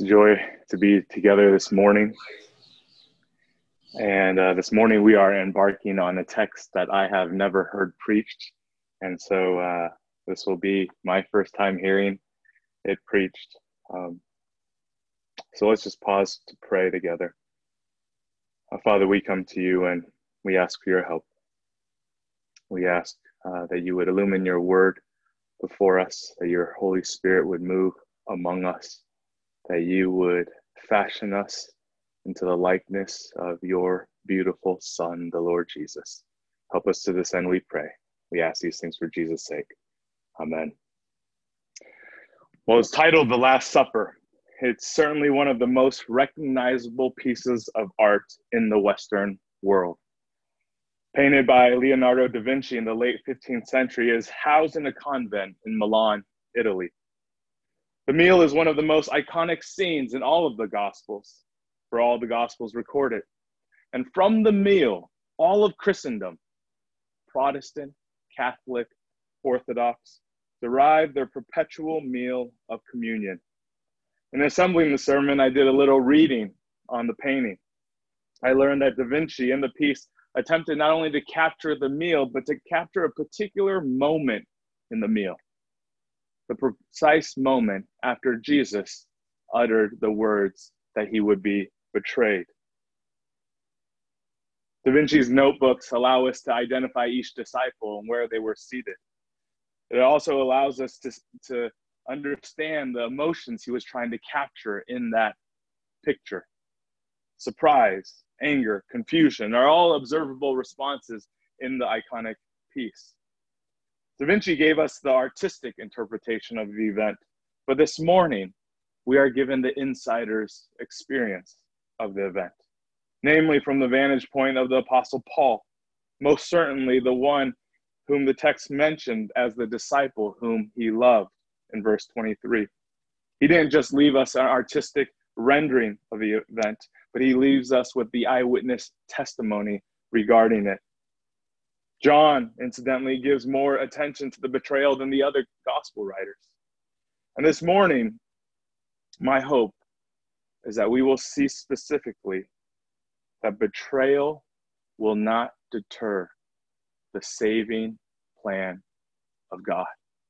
It's a joy to be together this morning. And this morning we are embarking on a text that I have never heard preached. And so this will be my first time hearing it preached. So let's just pause to pray together. Father, we come to you and we ask for your help. We ask that you would illumine your word before us, that your Holy Spirit would move among us, that you would fashion us into the likeness of your beautiful Son, the Lord Jesus. Help us to this end, we pray. We ask these things for Jesus' sake. Amen. Well, it's titled The Last Supper. It's certainly one of the most recognizable pieces of art in the Western world. Painted by Leonardo da Vinci in the late 15th century, it is housed in a convent in Milan, Italy. The meal is one of the most iconic scenes in all of the Gospels, for all the Gospels recorded. And from the meal, all of Christendom, Protestant, Catholic, Orthodox, derive their perpetual meal of communion. In assembling the sermon, I did a little reading on the painting. I learned that Da Vinci in the piece attempted not only to capture the meal, but to capture a particular moment in the meal. The precise moment after Jesus uttered the words that he would be betrayed. Da Vinci's notebooks allow us to identify each disciple and where they were seated. It also allows us to understand the emotions he was trying to capture in that picture. Surprise, anger, confusion are all observable responses in the iconic piece. Da Vinci gave us the artistic interpretation of the event, but this morning we are given the insider's experience of the event, namely from the vantage point of the Apostle Paul, most certainly the one whom the text mentioned as the disciple whom he loved in verse 23. He didn't just leave us an artistic rendering of the event, but he leaves us with the eyewitness testimony regarding it. John, incidentally, gives more attention to the betrayal than the other gospel writers. And this morning, my hope is that we will see specifically that betrayal will not deter the saving plan of God.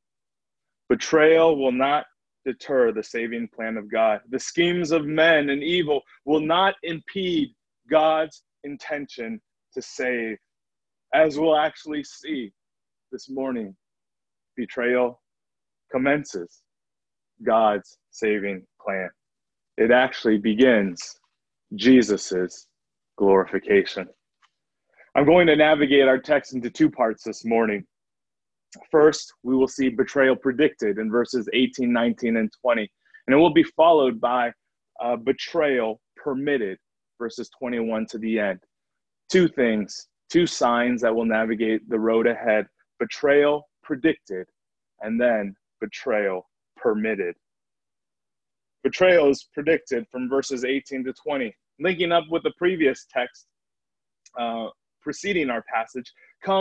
Betrayal will not deter the saving plan of God. The schemes of men and evil will not impede God's intention to save. As we'll actually see this morning, betrayal commences God's saving plan. It actually begins Jesus's glorification. I'm going to navigate our text into two parts this morning. First, we will see betrayal predicted in verses 18, 19, and 20. And it will be followed by betrayal permitted, verses 21 to the end. Two things, two signs that will navigate the road ahead: betrayal predicted, and then betrayal permitted. Betrayal is predicted from verses 18 to 20. Linking up with the previous text preceding our passage,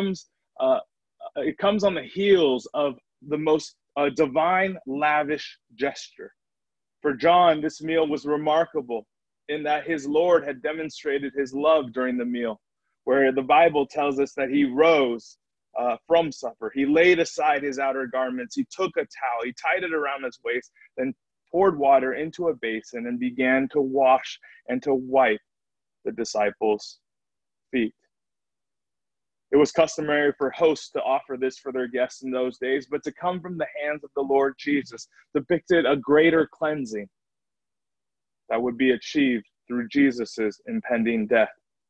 it comes on the heels of the most divine, lavish gesture. For John, this meal was remarkable in that his Lord had demonstrated his love during the meal, where the Bible tells us that he rose from supper. He laid aside his outer garments. He took a towel. He tied it around his waist, then poured water into a basin and began to wash and to wipe the disciples' feet. It was customary for hosts to offer this for their guests in those days, but to come from the hands of the Lord Jesus depicted a greater cleansing that would be achieved through Jesus's impending death.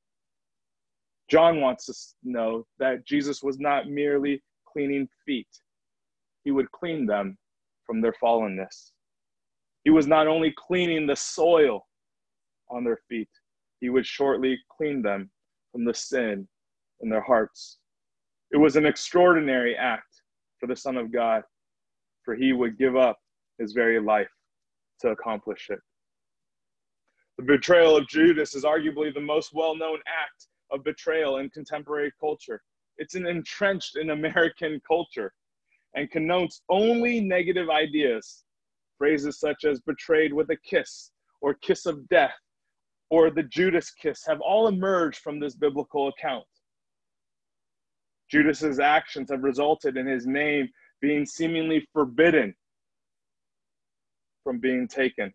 John wants us to know that Jesus was not merely cleaning feet. He would clean them from their fallenness. He was not only cleaning the soil on their feet, he would shortly clean them from the sin in their hearts. It was an extraordinary act for the Son of God, for he would give up his very life to accomplish it. The betrayal of Judas is arguably the most well-known act of betrayal in contemporary culture. It's entrenched in American culture and connotes only negative ideas Phrases such as betrayed with a kiss or kiss of death or the Judas kiss have all emerged from this biblical account. Judas's actions have resulted in his name being seemingly forbidden from being taken.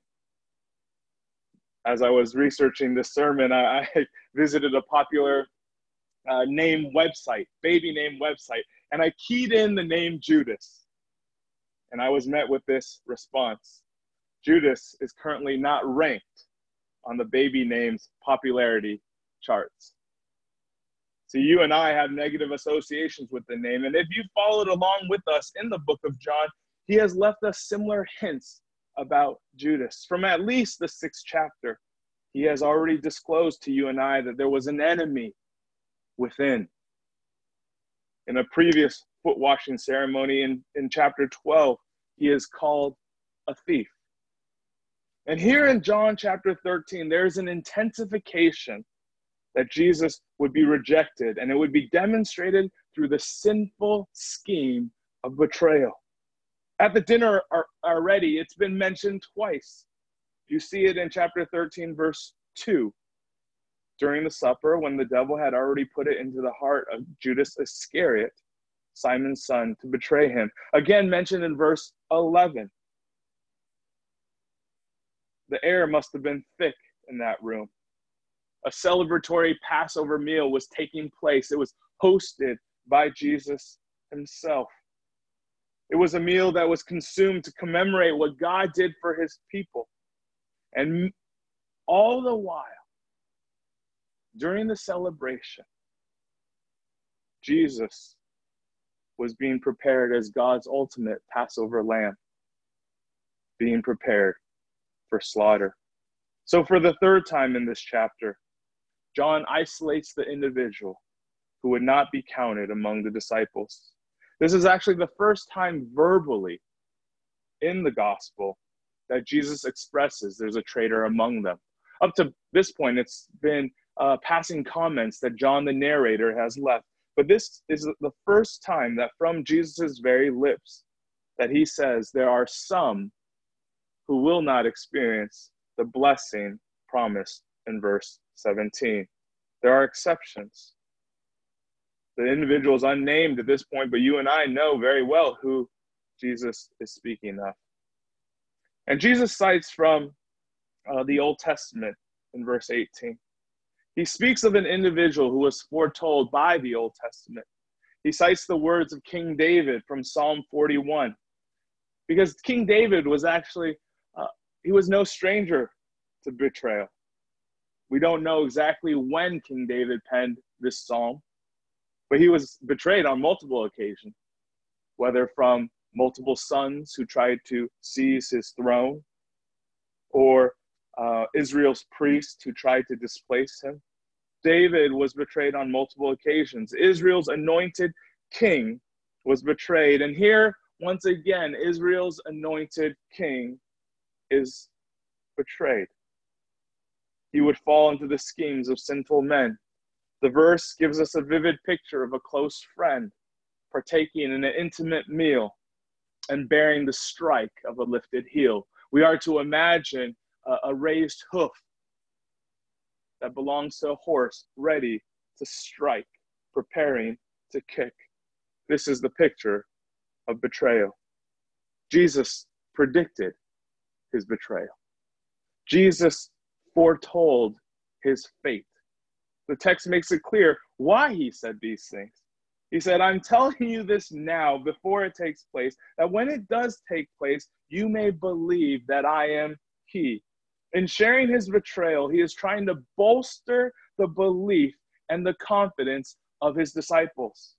As I was researching this sermon, I visited a popular name website, baby name website, and I keyed in the name Judas. And I was met with this response: Judas is currently not ranked on the baby names popularity charts. So you and I have negative associations with the name. And if you followed along with us in the book of John, he has left us similar hints about Judas. From at least the 6th chapter, he has already disclosed to you and I that there was an enemy within. In a previous foot washing ceremony in chapter 12, he is called a thief. And here in John chapter 13, there's an intensification that Jesus would be rejected, and it would be demonstrated through the sinful scheme of betrayal. At the dinner already, it's been mentioned twice. You see it in chapter 13, verse 2. During the supper, when the devil had already put it into the heart of Judas Iscariot, Simon's son, to betray him. Again mentioned in verse 11. The air must have been thick in that room. A celebratory Passover meal was taking place. It was hosted by Jesus himself. It was a meal that was consumed to commemorate what God did for his people. And all the while, during the celebration, Jesus was being prepared as God's ultimate Passover lamb, being prepared for slaughter. So for the 3rd time in this chapter, John isolates the individual who would not be counted among the disciples. This is actually the first time verbally in the gospel that Jesus expresses there's a traitor among them. Up to this point, it's been passing comments that John the narrator has left. But this is the first time that from Jesus' very lips that he says there are some who will not experience the blessing promised in verse 17. There are exceptions. The individual is unnamed at this point, but you and I know very well who Jesus is speaking of. And Jesus cites from the Old Testament in verse 18. He speaks of an individual who was foretold by the Old Testament. He cites the words of King David from Psalm 41. Because King David was actually, he was no stranger to betrayal. We don't know exactly when King David penned this psalm, but he was betrayed on multiple occasions, whether from multiple sons who tried to seize his throne, or Israel's priest who tried to displace him. David was betrayed on multiple occasions. Israel's anointed king was betrayed. And here, once again, Israel's anointed king is betrayed. He would fall into the schemes of sinful men. The verse gives us a vivid picture of a close friend partaking in an intimate meal and bearing the strike of a lifted heel. We are to imagine a raised hoof that belongs to a horse ready to strike, preparing to kick. This is the picture of betrayal. Jesus predicted his betrayal. Jesus foretold his fate. The text makes it clear why he said these things. He said, I'm telling you this now before it takes place, that when it does take place, you may believe that I am he. In sharing his betrayal, he is trying to bolster the belief and the confidence of his disciples.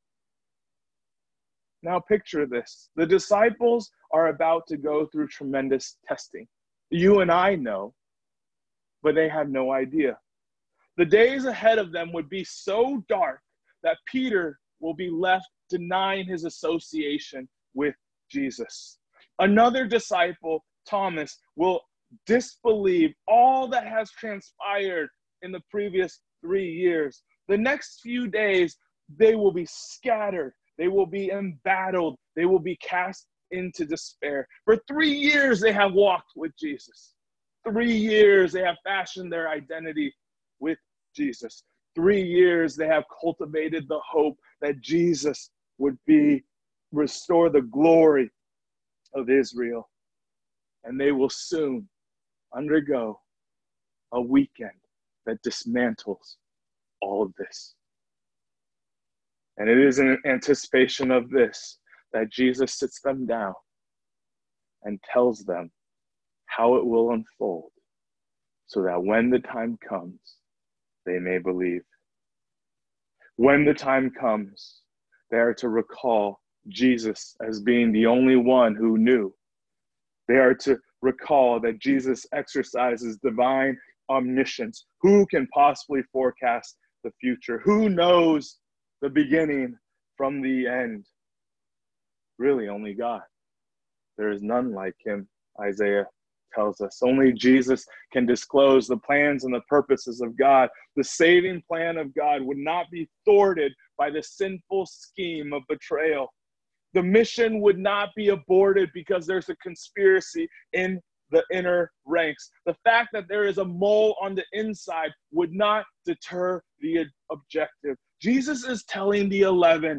Now picture this. The disciples are about to go through tremendous testing. You and I know, but they have no idea. The days ahead of them would be so dark that Peter will be left denying his association with Jesus. Another disciple, Thomas, will disbelieve all that has transpired in the previous 3 years. The next few days, they will be scattered. They will be embattled. They will be cast into despair. For 3 years, they have walked with Jesus. 3 years, they have fashioned their identity with Jesus. 3 years, they have cultivated the hope that Jesus would restore the glory of Israel. And they will soon undergo a weekend that dismantles all of this. And it is in anticipation of this that Jesus sits them down and tells them how it will unfold, so that when the time comes, they may believe. When the time comes, they are to recall Jesus as being the only one who knew. They are to recall that Jesus exercises divine omniscience. Who can possibly forecast the future? Who knows the beginning from the end? Really, only God. There is none like him, Isaiah tells us. Only Jesus can disclose the plans and the purposes of God. The saving plan of God would not be thwarted by the sinful scheme of betrayal. The mission would not be aborted because there's a conspiracy in the inner ranks. The fact that there is a mole on the inside would not deter the objective. Jesus is telling the 11,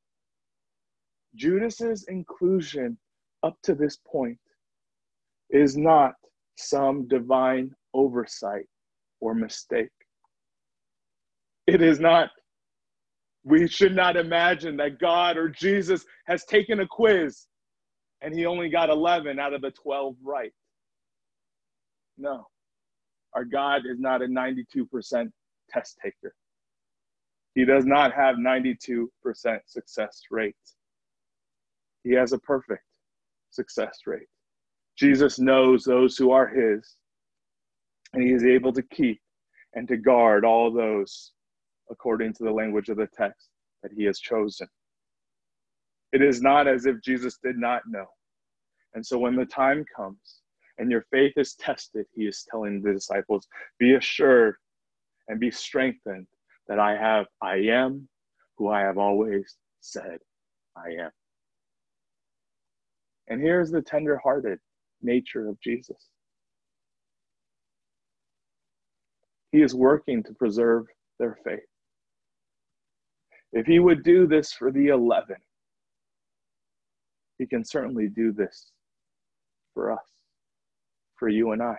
Judas's inclusion up to this point is not some divine oversight or mistake. It is not. We should not imagine that God or Jesus has taken a quiz and he only got 11 out of the 12 right. No, our God is not a 92% test taker. He does not have 92% success rate. He has a perfect success rate. Jesus knows those who are his, and he is able to keep and to guard all those according to the language of the text that he has chosen. It is not as if Jesus did not know. And so when the time comes and your faith is tested, he is telling the disciples, be assured and be strengthened that I am who I have always said I am. And here's the tender-hearted nature of Jesus. He is working to preserve their faith. If he would do this for the 11, he can certainly do this for us, for you and I.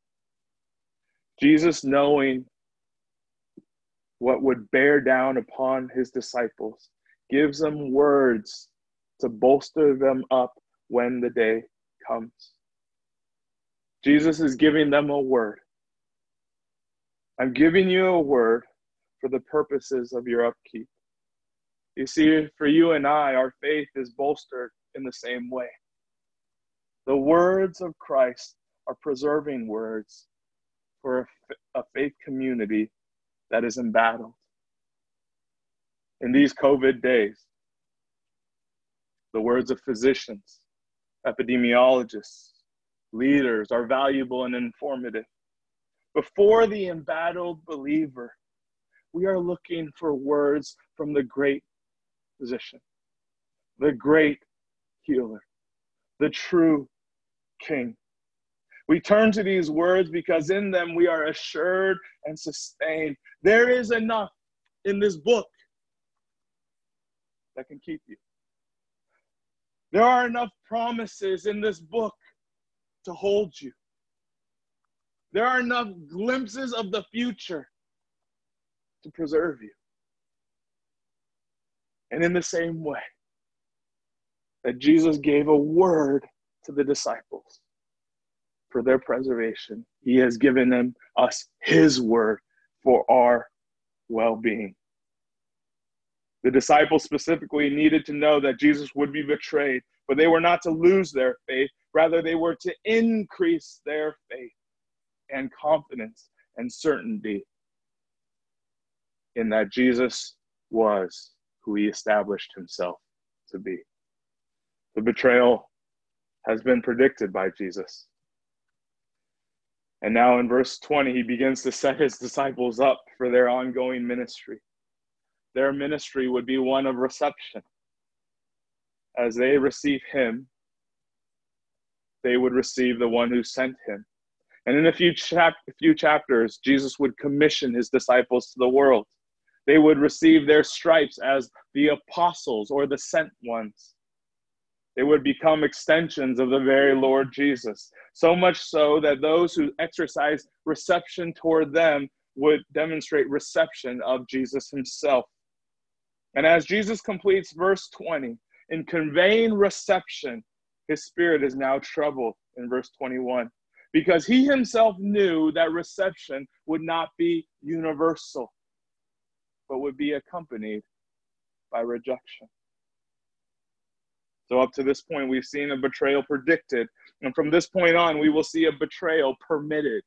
Jesus, knowing what would bear down upon his disciples, gives them words to bolster them up when the day comes. Jesus is giving them a word. I'm giving you a word for the purposes of your upkeep. You see, for you and I, our faith is bolstered in the same way. The words of Christ are preserving words for a faith community that is embattled. In these COVID days, the words of physicians, epidemiologists, leaders are valuable and informative. Before the embattled believer, we are looking for words from the great physician, the great healer, the true King. We turn to these words because in them we are assured and sustained. There is enough in this book that can keep you. There are enough promises in this book to hold you. There are enough glimpses of the future to preserve you. And in the same way that Jesus gave a word to the disciples for their preservation, he has given us his word for our well-being. The disciples specifically needed to know that Jesus would be betrayed, but they were not to lose their faith. Rather, they were to increase their faith and confidence and certainty in that Jesus was who he established himself to be. The betrayal has been predicted by Jesus. And now in verse 20, he begins to set his disciples up for their ongoing ministry. Their ministry would be one of reception as they receive him they would receive the one who sent him. And in a few chapters, Jesus would commission his disciples to the world. They would receive their stripes as the apostles or the sent ones. They would become extensions of the very Lord Jesus, so much so that those who exercise reception toward them would demonstrate reception of Jesus himself. And as Jesus completes verse 20, in conveying reception, his spirit is now troubled in verse 21, because he himself knew that reception would not be universal, but would be accompanied by rejection. So up to this point, we've seen a betrayal predicted. And from this point on, we will see a betrayal permitted.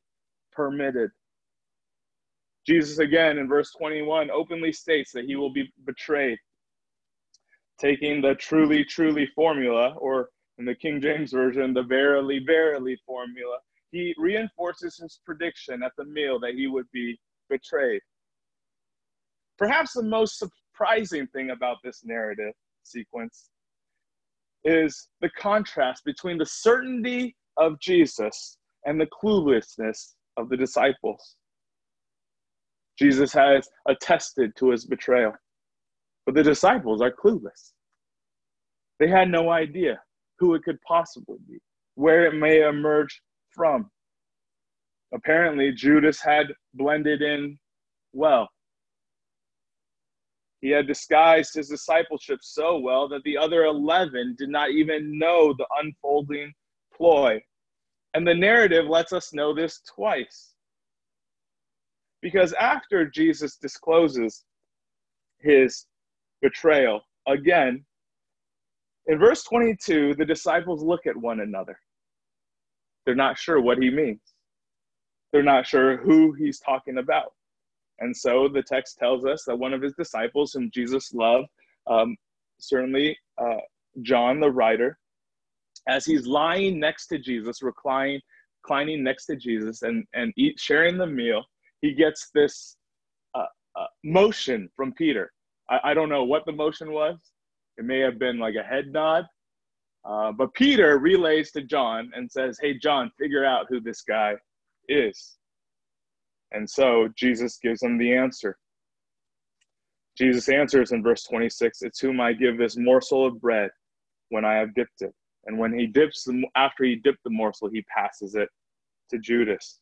Jesus, again, in verse 21, openly states that he will be betrayed. Taking the truly, truly formula, or in the King James Version, the verily, verily formula, he reinforces his prediction at the meal that he would be betrayed. Perhaps the most surprising thing about this narrative sequence is the contrast between the certainty of Jesus and the cluelessness of the disciples. Jesus has attested to his betrayal, but the disciples are clueless. They had no idea who it could possibly be, where it may emerge from. Apparently, Judas had blended in well. He had disguised his discipleship so well that the other 11 did not even know the unfolding ploy. And the narrative lets us know this twice. Because after Jesus discloses his betrayal, again, in verse 22, the disciples look at one another. They're not sure what he means. They're not sure who he's talking about. And so the text tells us that one of his disciples, whom Jesus loved, certainly John, the writer, as he's lying next to Jesus, reclining next to Jesus and sharing the meal, he gets this motion from Peter. I don't know what the motion was. It may have been like a head nod. But Peter relays to John and says, "Hey, John, figure out who this guy is." And so Jesus gives him the answer. Jesus answers in verse 26, "It's whom I give this morsel of bread when I have dipped it." And when he dips them, after he dipped the morsel, he passes it to Judas.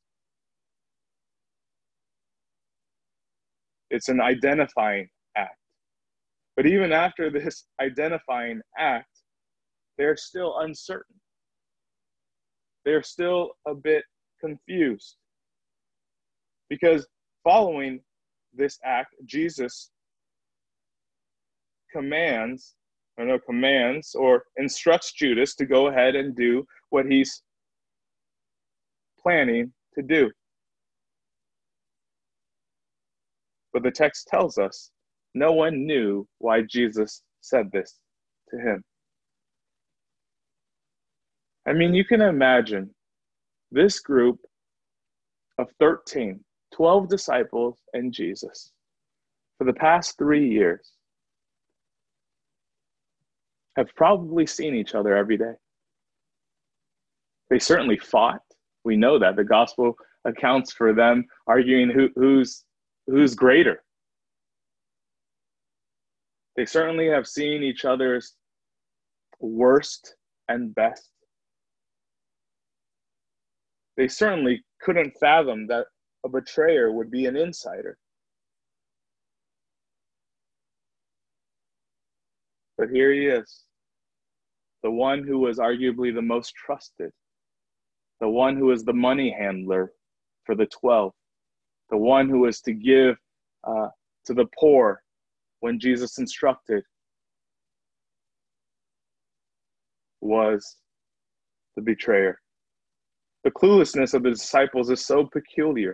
It's an identifying act. But even after this identifying act, they're still uncertain. They're still a bit confused. Because following this act, Jesus commands or instructs Judas to go ahead and do what he's planning to do. But the text tells us no one knew why Jesus said this to him. I mean, you can imagine this group of 12 disciples and Jesus for the past 3 years have probably seen each other every day. They certainly fought. We know that. The gospel accounts for them arguing who's greater. They certainly have seen each other's worst and best. They certainly couldn't fathom that a betrayer would be an insider. But here he is, the one who was arguably the most trusted, the one who was the money handler for the 12, the one who was to give to the poor when Jesus instructed, was the betrayer. The cluelessness of the disciples is so peculiar.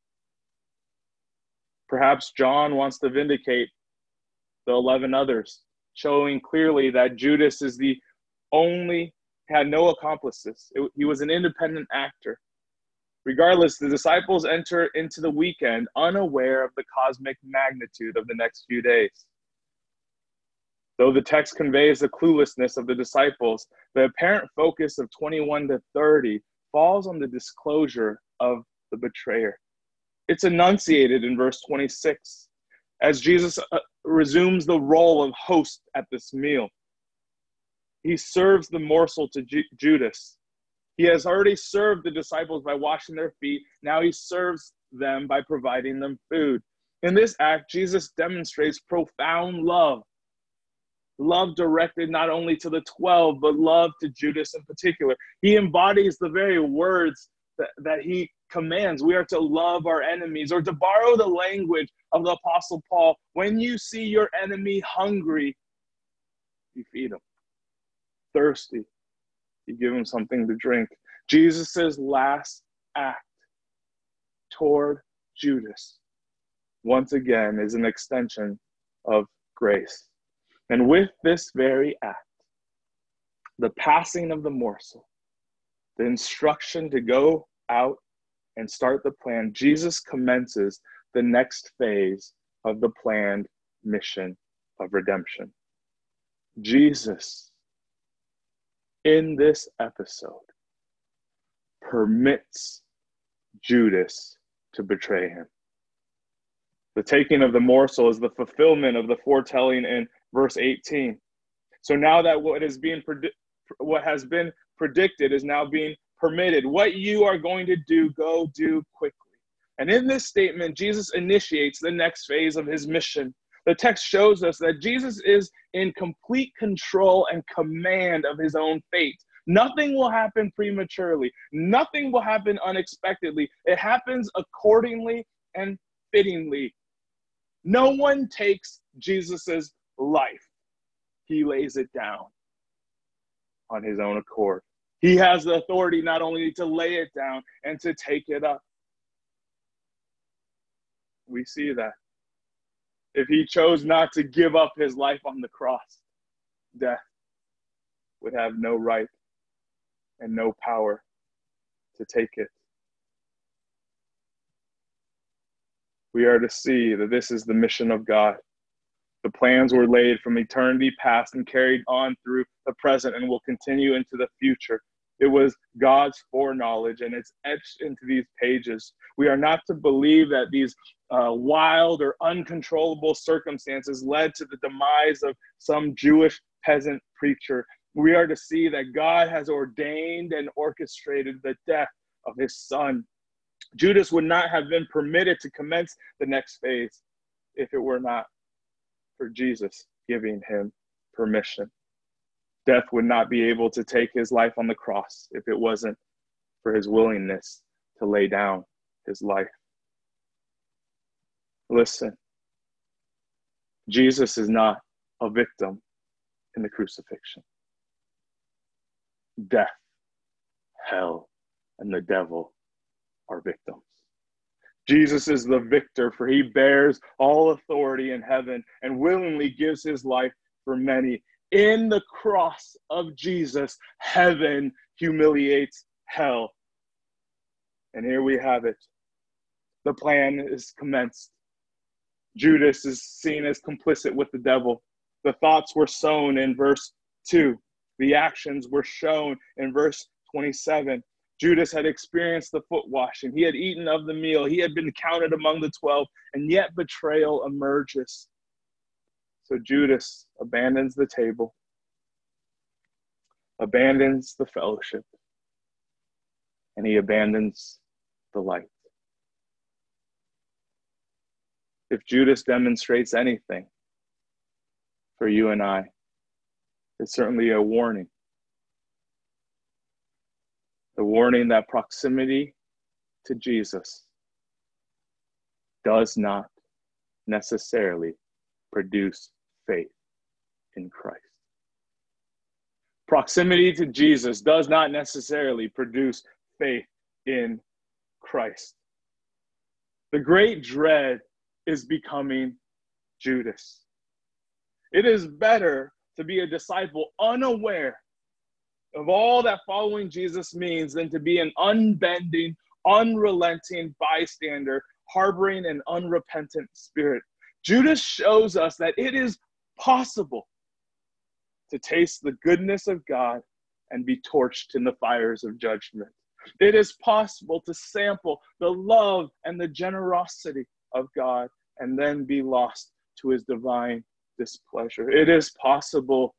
Perhaps John wants to vindicate the 11 others, showing clearly that Judas is the only, had no accomplices. He was an independent actor. Regardless, the disciples enter into the weekend unaware of the cosmic magnitude of the next few days. Though the text conveys the cluelessness of the disciples, the apparent focus of 21 to 30 falls on the disclosure of the betrayer. It's enunciated in verse 26 as Jesus resumes the role of host at this meal. He serves the morsel to Judas. He has already served the disciples by washing their feet. Now he serves them by providing them food. In this act, Jesus demonstrates profound love. Love directed not only to the 12, but love to Judas in particular. He embodies the very words that he commands. We are to love our enemies, or to borrow the language of the Apostle Paul, when you see your enemy hungry, you feed him. Thirsty, you give him something to drink. Jesus' last act toward Judas, once again, is an extension of grace. And with this very act, the passing of the morsel, the instruction to go out and start the plan, Jesus commences the next phase of the planned mission of redemption. Jesus, in this episode, permits Judas to betray him. The taking of the morsel is the fulfillment of the foretelling in verse 18. So now that what has been predicted is now being permitted. What you are going to do, go do quickly. And in this statement, Jesus initiates the next phase of his mission. The text shows us that Jesus is in complete control and command of his own fate. Nothing will happen prematurely. Nothing will happen unexpectedly. It happens accordingly and fittingly. No one takes Jesus's life. He lays it down on his own accord. He has the authority not only to lay it down and to take it up. We see that. If he chose not to give up his life on the cross, death would have no right and no power to take it. We are to see that this is the mission of God. The plans were laid from eternity past and carried on through the present and will continue into the future. It was God's foreknowledge, and it's etched into these pages. We are not to believe that these wild or uncontrollable circumstances led to the demise of some Jewish peasant preacher. We are to see that God has ordained and orchestrated the death of his son. Judas would not have been permitted to commence the next phase if it were not for Jesus giving him permission. Death would not be able to take his life on the cross if it wasn't for his willingness to lay down his life. Listen, Jesus is not a victim in the crucifixion. Death, hell, and the devil are victims. Jesus is the victor, for he bears all authority in heaven and willingly gives his life for many. In the cross of Jesus, heaven humiliates hell. And here we have it. The plan is commenced. Judas is seen as complicit with the devil. The thoughts were sown in verse 2. The actions were shown in verse 27. Judas had experienced the foot washing. He had eaten of the meal. He had been counted among the 12, and yet betrayal emerges. So Judas abandons the table, abandons the fellowship, and he abandons the light. If Judas demonstrates anything for you and I, it's certainly a warning. The warning that proximity to Jesus does not necessarily produce faith in Christ. Proximity to Jesus does not necessarily produce faith in Christ. The great dread is becoming Judas. It is better to be a disciple unaware of all that following Jesus means than to be an unbending, unrelenting bystander harboring an unrepentant spirit. Judas shows us that it is possible to taste the goodness of God and be torched in the fires of judgment. It is possible to sample the love and the generosity of God and then be lost to his divine displeasure. It is possible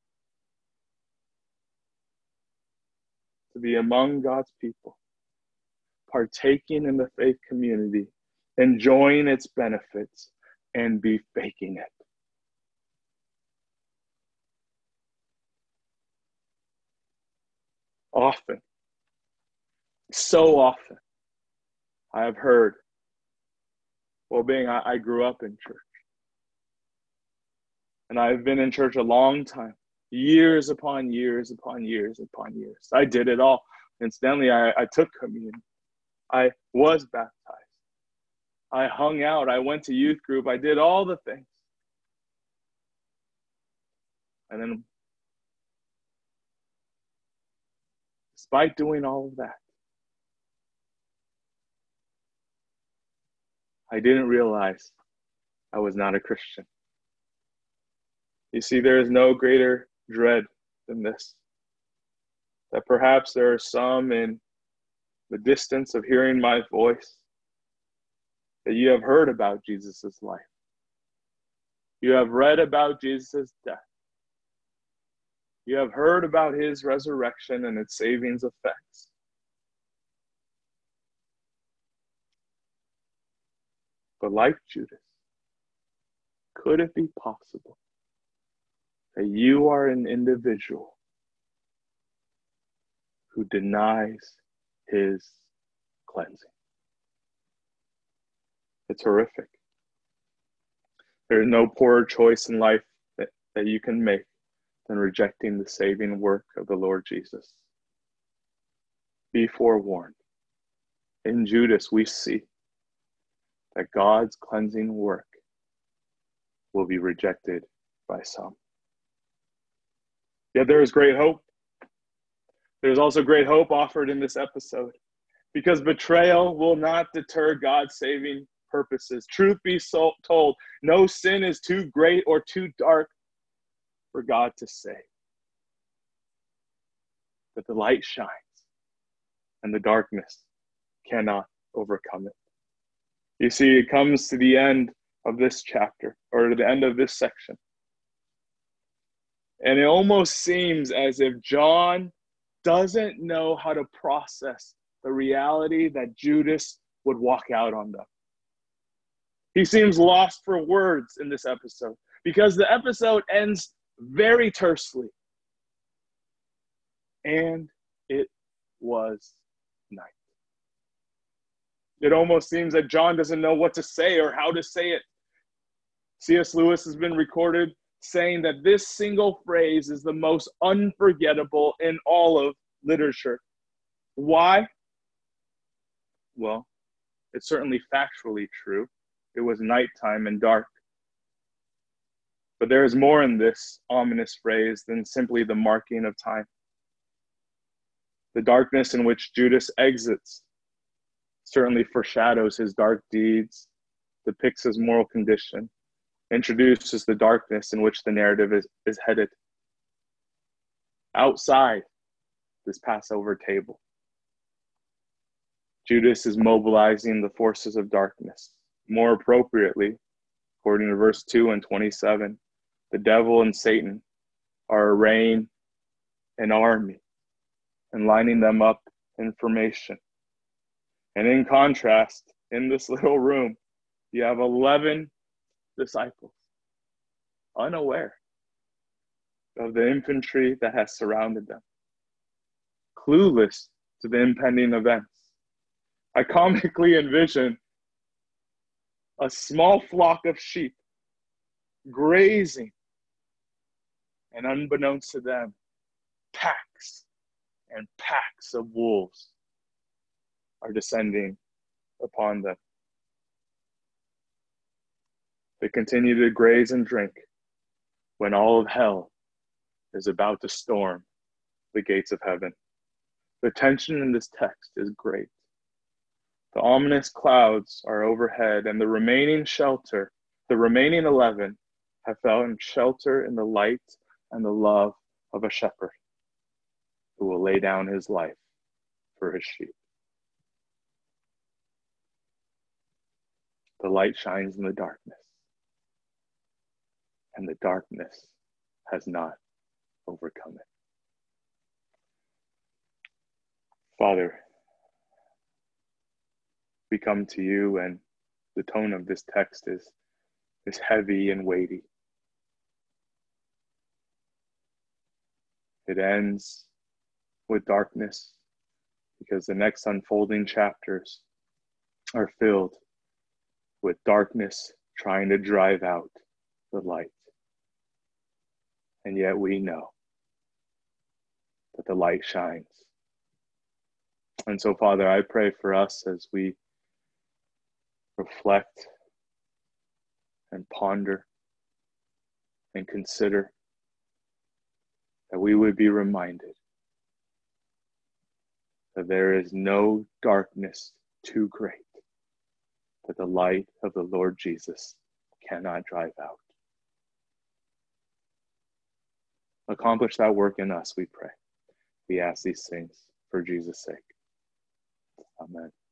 to be among God's people, partaking in the faith community, enjoying its benefits, and be faking it. Often, so often, I have heard, I grew up in church. And I've been in church a long time, years upon years upon years upon years. I did it all. Incidentally, I took communion. I was baptized. I hung out. I went to youth group. I did all the things. And then, despite doing all of that, I didn't realize I was not a Christian. You see, there is no greater dread than this, that perhaps there are some in the distance of hearing my voice that you have heard about Jesus' life. You have read about Jesus' death. You have heard about his resurrection and its saving effects. But like Judas, could it be possible that you are an individual who denies his cleansing? It's horrific. There is no poorer choice in life that you can make than rejecting the saving work of the Lord Jesus. Be forewarned. In Judas, we see that God's cleansing work will be rejected by some. Yet there is great hope. There's also great hope offered in this episode, because betrayal will not deter God's saving purposes. Truth be told, no sin is too great or too dark for God to save. But the light shines, and the darkness cannot overcome it. You see, it comes to the end of this chapter, or to the end of this section. And it almost seems as if John doesn't know how to process the reality that Judas would walk out on them. He seems lost for words in this episode, because the episode ends very tersely. And it was night. It almost seems that John doesn't know what to say or how to say it. C.S. Lewis has been recorded saying that this single phrase is the most unforgettable in all of literature. Why? Well, it's certainly factually true. It was nighttime and dark. But there is more in this ominous phrase than simply the marking of time. The darkness in which Judas exits certainly foreshadows his dark deeds, depicts his moral condition, introduces the darkness in which the narrative is headed. Outside this Passover table, Judas is mobilizing the forces of darkness. More appropriately, according to verse 2 and 27, the devil and Satan are arraying an army and lining them up in formation. And in contrast, in this little room, you have 11 disciples, unaware of the infantry that has surrounded them, clueless to the impending events. I comically envision a small flock of sheep grazing, and unbeknownst to them, packs and packs of wolves are descending upon them. They continue to graze and drink when all of hell is about to storm the gates of heaven. The tension in this text is great. The ominous clouds are overhead, and the remaining 11, have found shelter in the light and the love of a shepherd who will lay down his life for his sheep. The light shines in the darkness, and the darkness has not overcome it. Father, we come to you, and the tone of this text is heavy and weighty. It ends with darkness because the next unfolding chapters are filled with darkness trying to drive out the light. And yet we know that the light shines. And so, Father, I pray for us as we reflect and ponder and consider, that we would be reminded that there is no darkness too great that the light of the Lord Jesus cannot drive out. Accomplish that work in us, we pray. We ask these things for Jesus' sake. Amen.